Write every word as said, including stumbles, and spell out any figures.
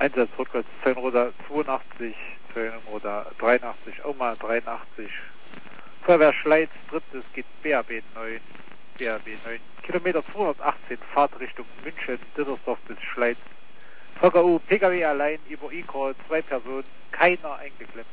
Einsatzrückwärts Zeugenroda zweiundachtzig, Zeugenroda dreiundachtzig, Oma dreiundachtzig. Feuerwehr Schleiz, drittes geht B A B neun, B A B neun. Kilometer zweihundertachtzehn, Fahrtrichtung München, Dittersdorf bis Schleiz. V K U, P K W allein über E-Call, zwei Personen, keiner eingeklemmt.